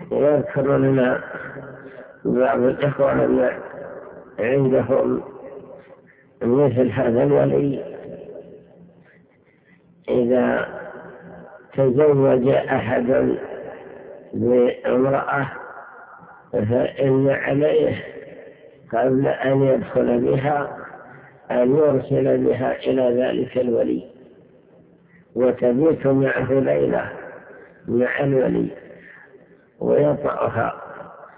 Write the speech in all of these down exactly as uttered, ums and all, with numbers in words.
يذكر لنا بعض الإخوة أن عندهم مثل هذا الولي إذا تزوج أحد بامرأة فإن عليه قبل أن يدخل بها أن يرسل بها إلى ذلك الولي وتبيت معه ليلة مع الولي ويطأها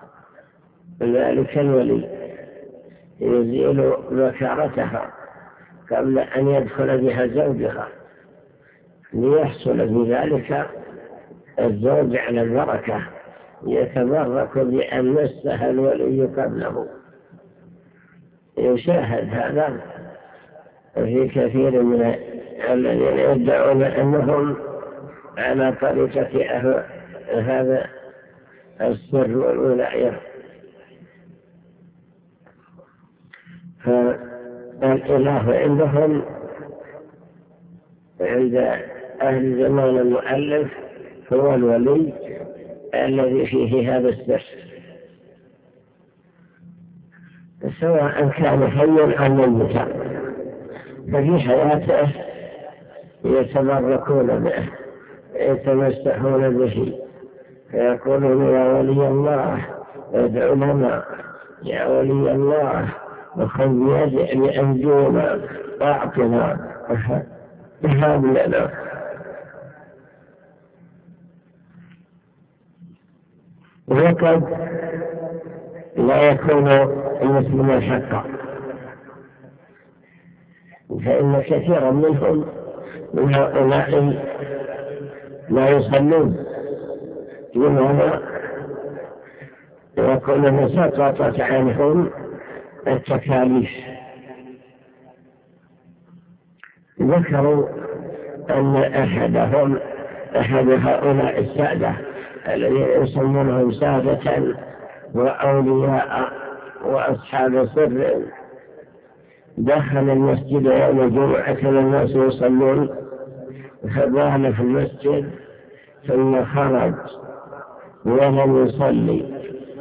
ذلك الولي يزيل بكارتها قبل أن يدخل بها زوجها ليحصل بذلك الزوج على البركة يتبرك بأن مسها الولي قبله. يشاهد هذا في كثير من الذين يدعون أنهم على طريقة هذا السر والولاية. فالإله عندهم عند أهل زمان المؤلف هو الولي الذي فيه هذا السر، سواء كان حيا أو ميتا، ففي حياته يتبركون به يتمسحون به فيقولون يا ولي الله ادعو لنا، يا ولي الله وخذ بأيدينا واعطنا هب لنا. وقد لا يكون المسلمون حقا، فإن كثيرا منهم من هؤلاء لا يصلون، لماذا؟ يكون سقطت عنهم التكاليف. ذكروا أن أحدهم أحد هؤلاء السادة الذين يسمونهم سادة وأولياء وأصحاب سر دخل المسجد يوم الجمعة والناس يصلون فبال في المسجد ثم خرج ولم يصلي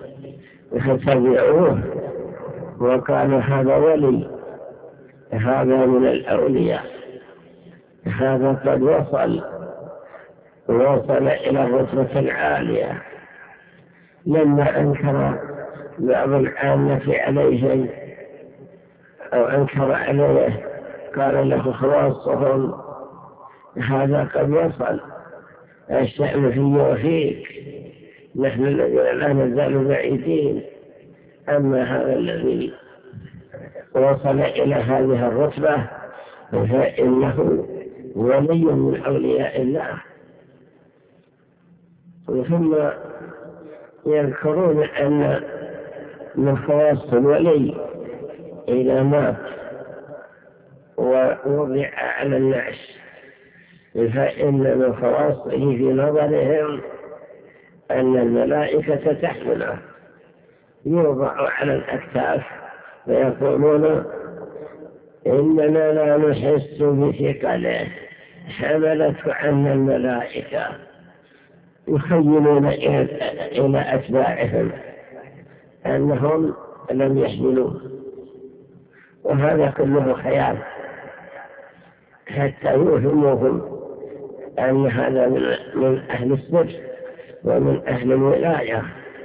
فتبعوه وقالوا هذا ولي، هذا من الأولياء، هذا قد وصل وصل إلى الرتبة العالية. لما أنكر بعض العامة عليه أو أنكر عليه قال له خواصهم هذا قد وصل، الشأن في وفيك، نحن الذين لا نزال بعيدين، أما هذا الذي وصل إلى هذه الرتبة فإنه ولي من أولياء الله. ثم يذكرون أن من خواص الولي إذا مات ووضع على النعش فإن من خواصه في نظرهم أن الملائكة تحمله، يوضع على الأكتاف فيقولون إننا لا نحس بثقله حملته عنا الملائكة، يخيلون إلى أتباعهم أنهم لم يحملوه، وهذا كله خيال حتى يوهموهم أن هذا من أهل السر ومن أهل الولاية.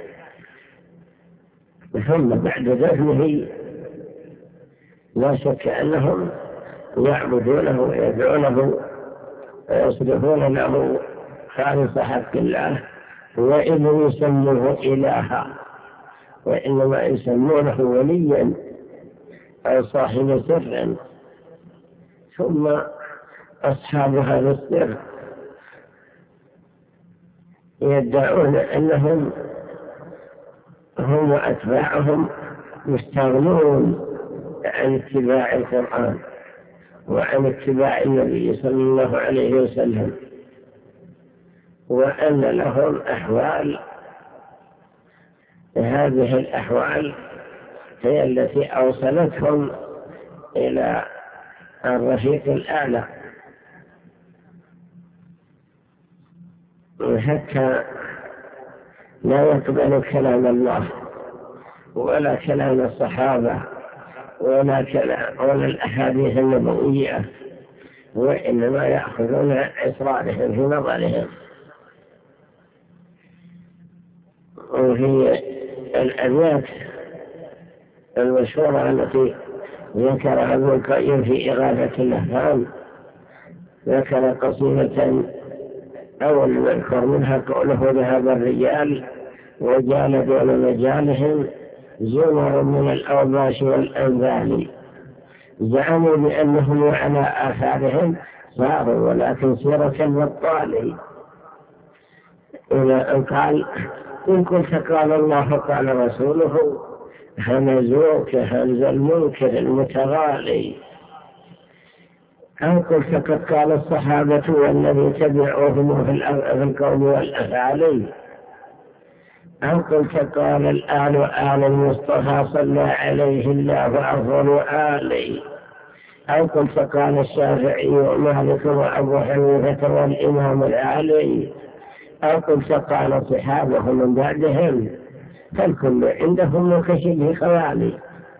ثم بعد دفنه لا شك أنهم يعبدونه ويدعونه ويصرفون له خالص حق الله، وإن يسموه إلها وإنما يسمونه وليا أو صاحب سر. ثم أصحاب هذا السر يدعون أنهم هم وأتباعهم مستغنون عن اتباع القرآن وعن اتباع النبي صلى الله عليه وسلم، وأن لهم أحوال، هذه الأحوال هي التي أوصلتهم إلى الرفيق الأعلى. حتى لا يقبل كلام الله ولا كلام الصحابة ولا كلام ولا الأحاديث النبوية، وإنما يأخذون إسرارهم في نظرهم. وفي الأبيات المشهورة التي ذكرها ابن القيم في إغاثة اللهفان، ذكر قصيدة أول نذكر منها قوله: ذهب الرجال وجال دون مجالهم زمر من الأوباش والأنبال، زعموا بأنهم وعلى آثارهم صاروا ولكن سيرة البطال. إذا قال: إن كنت قال الله قال رسوله همزوك همز المنكر المتغالي، أو قلت قد قال الصحابة والذي تبعوهم في القول والأفعال، أو قلت قال الآل آل المصطفى صلى عليه الله أفضل آلي، أو قلت قال الشافعي ومالك وأبو حنيفة والإمام العلي، أو قلت قال الصحابة من بعدهم، فالكل عندهم من كشبه خوالي،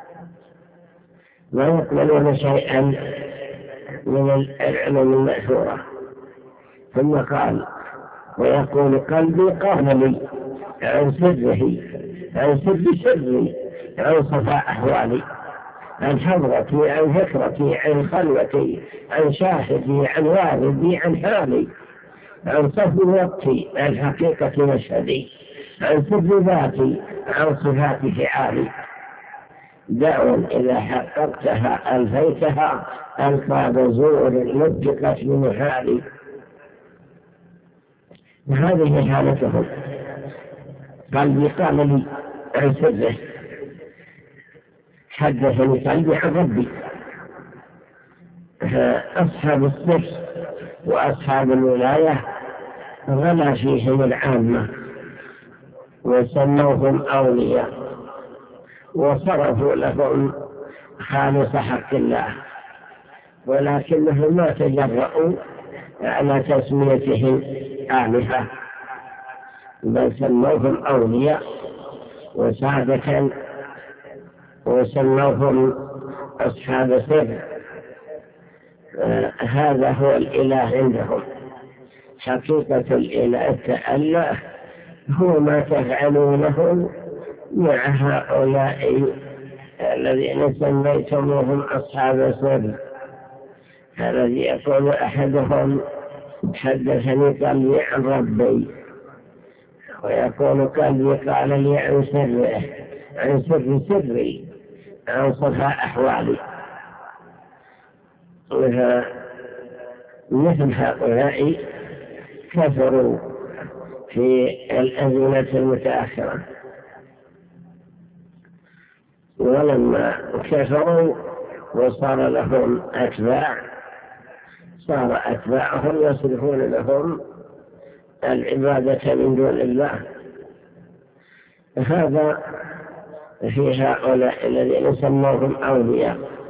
لا يقبلون شيئا من العلم المأثورة. ثم قال: ويقول قلبي قال لي عن سره، عن سر سري، عن صفاء أحوالي، عن حضرتي، عن فكرتي، عن خلوتي، عن شاهدي، عن واردي، عن حالي، عن صف وقتي، عن حقيقة مشهدي، عن سر ذاتي، عن صفات فعالي. دعوا إذا حققتها ألفيتها ألقاب زور مدقت بمحالي. وهذه حالتهم. قلبي قال لي عن سره، حدثني قلبي عن ربي. أصحاب السر وأصحاب الولاية غلا فيهم العامة وسموهم أولياء وصرفوا لهم خالص حق الله، ولكنهم ما تجرؤوا على تسميتهم آلهة، بل سموهم أولياء وسادة وسموهم أصحاب سر. آه هذا هو الإله عندهم. حقيقة الإله التأله هو ما تفعلونه مع هؤلاء الذين سميتموهم أصحاب سر. الذي يقول أحدهم: حدثني قلبي عن ربي، ويقول قلبي قال لي عن سره، عن سر سري، عن صفاء أحوالي. مثل هؤلاء كثروا في الأزمنة المتأخرة، ولما كثروا وصار لهم أتباع صار أتباعهم يصرفون لهم العبادة من دون الله. هذا في هؤلاء الذين سموهم أولياء.